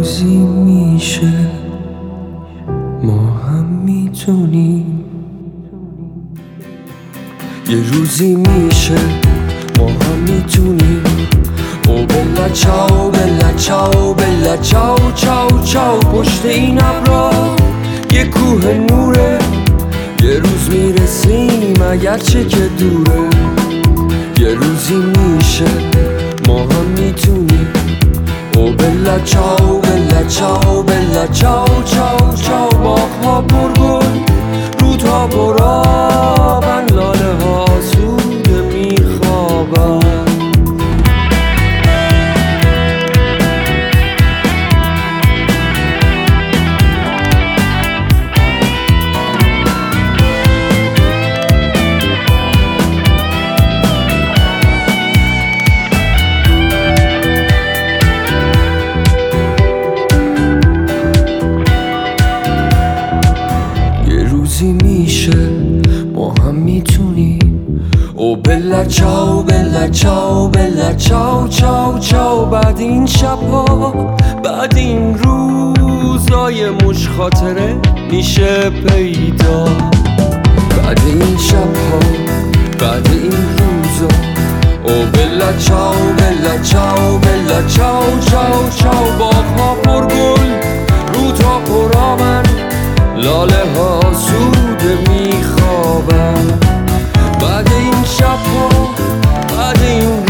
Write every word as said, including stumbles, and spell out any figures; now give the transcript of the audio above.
روزی میشه ما هم میتونیم، یه روزی میشه ما هم میتونیم. او بلا چاو بلا چاو بلا چاو چاو چاو. پشت این ابرا یه کوه نوره، یه روز میرسیم اگرچه که دوره. یه روزی میشه ما هم میتونیم. او بلا چاو بلا چاو بلا چاو چاو چاو. باغ‌ها پرگل، رودها پرآبن، لاله ها آسوده میخوابن. میشه ما هم میتونیم. او بلا چاو بلا چاو بلا چاو چاو چاو. بعد این شبها، بعد این روزای مش خاطره میشه پیدا. بعد این شبها، بعد این روزا. او بلا چاو بلا چاو بلا چاو چاو چاو. باغ‌ها پرگل، رودها پرآبن، لاله ها آسوده میخوابن. بعد این شبها، بعد این